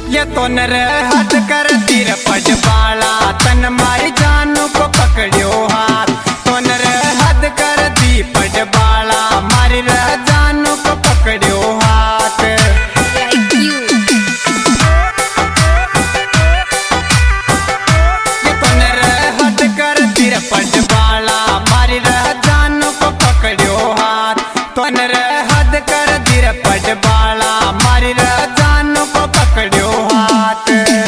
ये तो नर हद कर तीर पट बाला तन मारी जानू को पकड़ियो हाथ। तो नर हद कर दी पट बाला मारी रह जानू को पकड़ियो हाथ। ये तो नर हद कर तीर पट बाला मारी रह जानू को पकड़ियो हाथ। तो नर हद कर तीर पट बाला मारी रह जानू को पकड़ियो हाथ।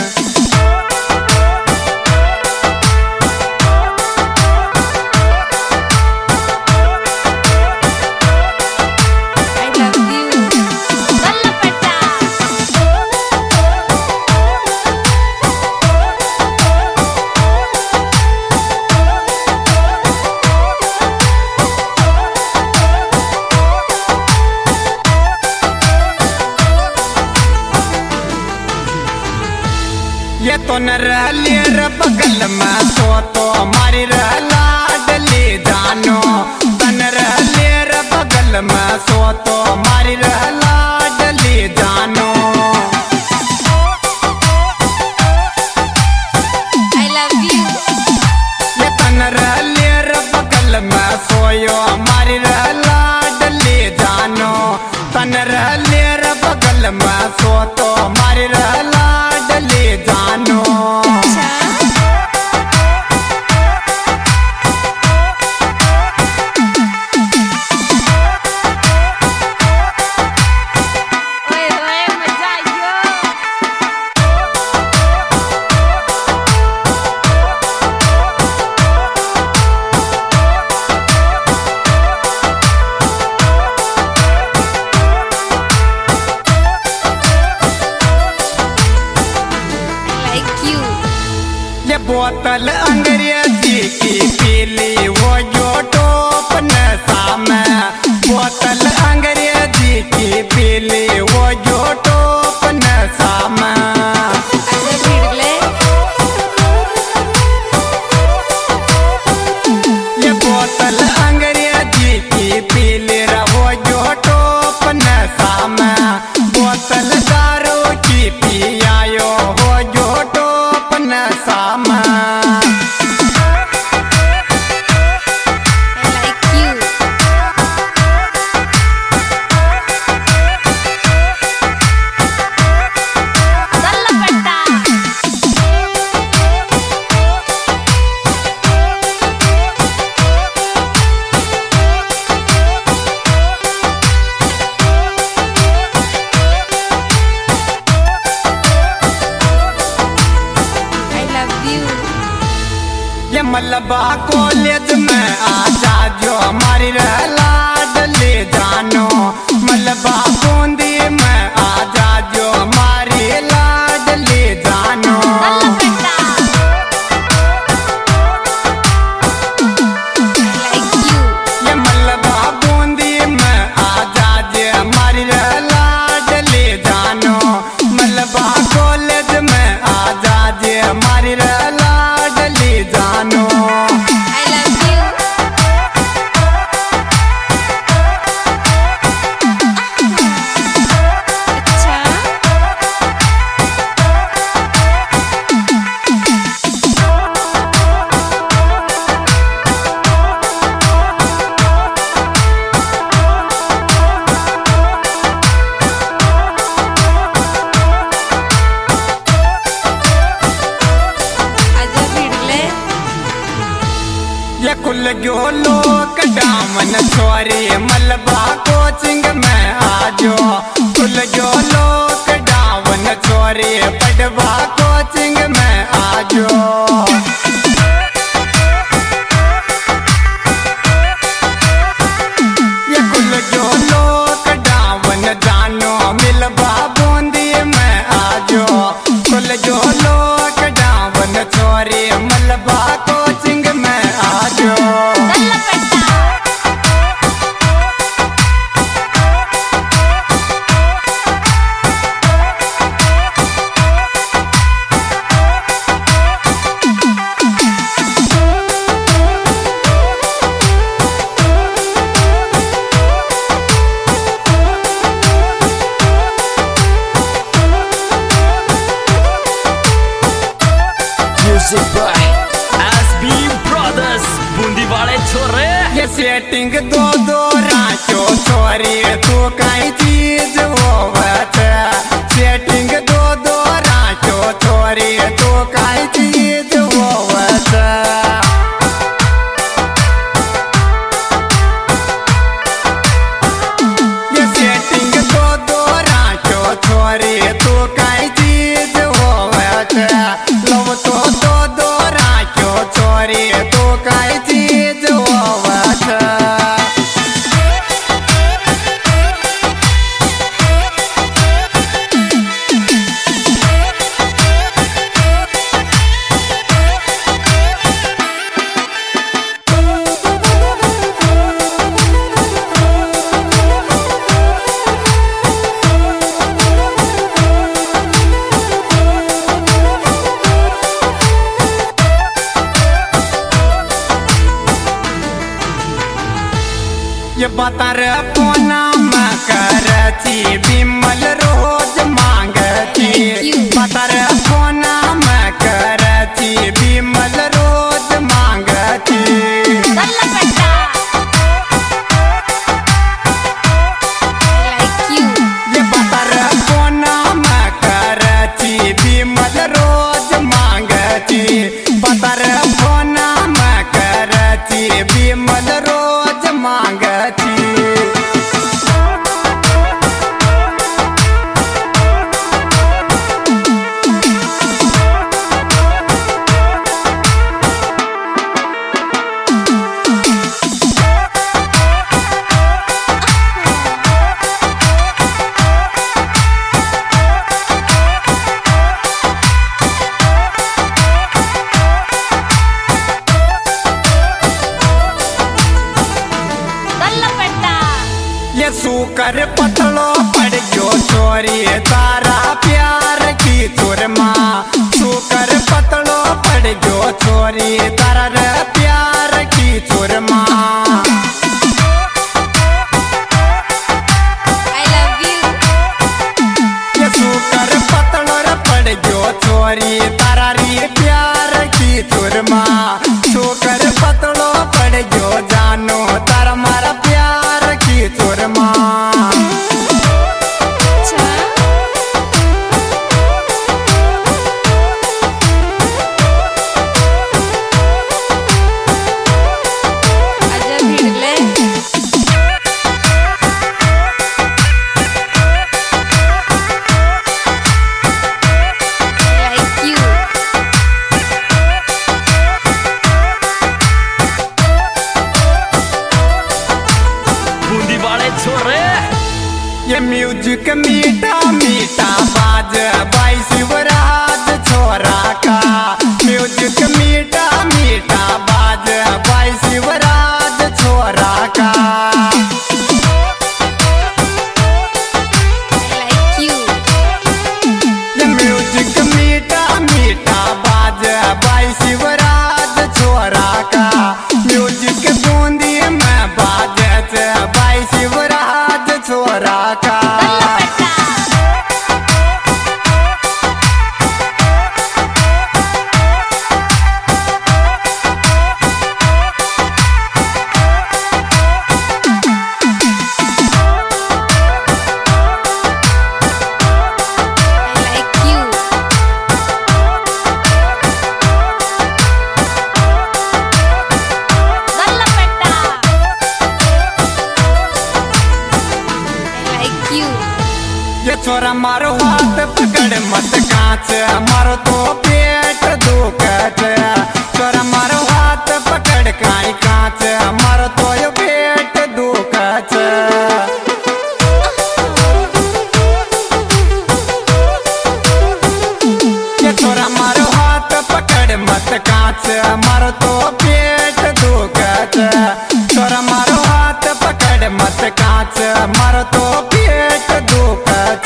ये तो न रहली रे बगल में तो मारी रह लाडली जानो। तन रहली रे बगल में तो मारी रह लाडली जानो। I love you. ये तन रहली रे बगल में सोयो मारी रह लाडली जानो। तन रहली रे बगल में तो मारी रह लाडली जानो। ओए ओए मजा आयो। I like you. ये बोतल अंग्रेजी की पीली वो जो टोप नशा में। बोतल अंग्रेजी की पीली वो जो टोप नशा में। आजा भिड़ले। ये बोतल अंग्रेजी की पीली वो जो टोप नशा में। बोतल दारू की पियायो वो जो टोप नशा में। I like you. Dallapetta. I love you. ये मलबा कॉलेज में आजा जो हमारी रह लाडली जानो। मलबा बूंदी में आजा जो हमारी लाडली जानो। Dallapetta. I like you. ये मलबा बूंदी में आजा जो हमारी रह लाडली जानो। मलबा कॉलेज में आजा जो हमारी रह लाडली जानो। I love you. अच्छा। आजा भिड़ले। ये कुल जो लोग डामन छोरी मलबा कोचिंग में आजो। कुल जो लोग डामन छोरी पढ़वा कोचिंग में आजो। ये कुल जो लोग डामन जानो मिलबा बूंदी में आजो। कुल जो लोग डामन छोरी मलबा कोचिंग में आजो। Dallapetta. Music by SB brothers Bundi वाले छोरे। ये सेटिंग दो दो राचो छोरी तू कई चीज होवत। सेटिंग दो दो राचो छोरी तू कई चीज होवत। ये सेटिंग दो दो राचो छोरी तू कई चीज होवत। लव तो दो दो राचो छोरी तू कई चीज होवत। ये बतर पोना करती बिमल रोज मांगती। बतर पोना करती बिमल रोज मांगती। Like you. ये बतर पोना करती बिमल रोज मांगती। बतर पोना करती बिमल रोज मांगती। ये सूकर पतलो पड़ गयो चोरी तारा प्यार की चुरमा। सूकर पतलो पड़ गयो चोरी तारा रे प्यार की चुरमा। I love you. ये सूकर पतलो रे पड़ गयो चोरी तारा रे प्यार की चुरमा। सूकर पतलो पड़ गयो जानो तारा मारा प्यार की चुरमा। अच्छा। आजा भिड़ले। Like you. बूंदी वाले छोरे। ये म्यूजिक मीठा मीठा बाज बाई शिवराज छोरा का। म्यूजिक मीठा मीठा बाज बाई शिवराज छोरा का। Like you. ये म्यूजिक मीठा मीठा बाज बाई शिवराज छोरा का। म्यूजिक बूंदी में बाजत बाई शिवराज छोरा का। Like you. Dallapetta. Like you. ये छोरा मारो हाथ पकड़ मत कांच मारो तो पेट दुखत। छोरा मारो हाथ पकड़ काई कांच मारो तो यो पेट दुखत। ये छोरा मारो हाथ पकड़ मत कांच मारो तो पेट दुखत। छोरा मारो हाथ पकड़ मत कांच मारो तो पेट दुखत।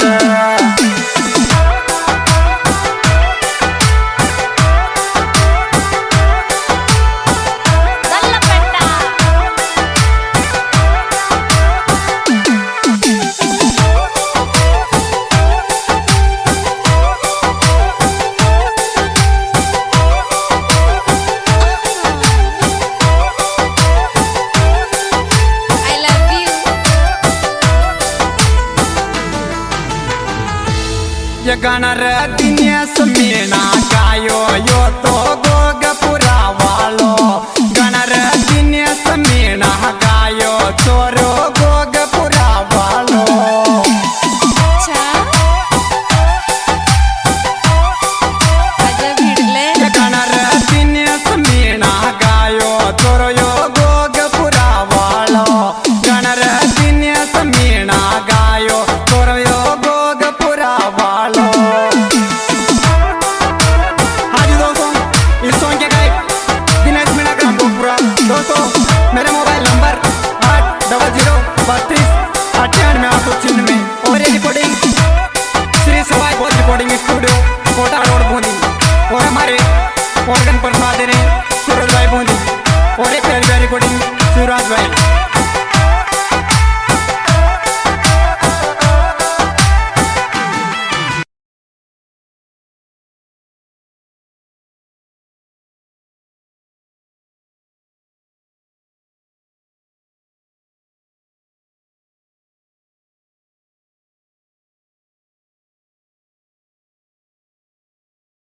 Dallapetta. ये गाना रे दिनेश मीणा गायो यो तो गोगपुरा वालो गाना रे दिनेश मीणा गायो छोरो गोगपुरा वालो अच्छा अजय भिड़ले ये गाना रे दिनेश मीणा गायो छोरो यो गोगपुरा वालो गाना रे दिनेश मीणा गायो छोरो यो गोगपुरा वालो। दोस्तों मेरे मोबाइल नंबर 800323898 और ये recording Shri Sawai Bodh recording studio Kota road Bundi और हमारे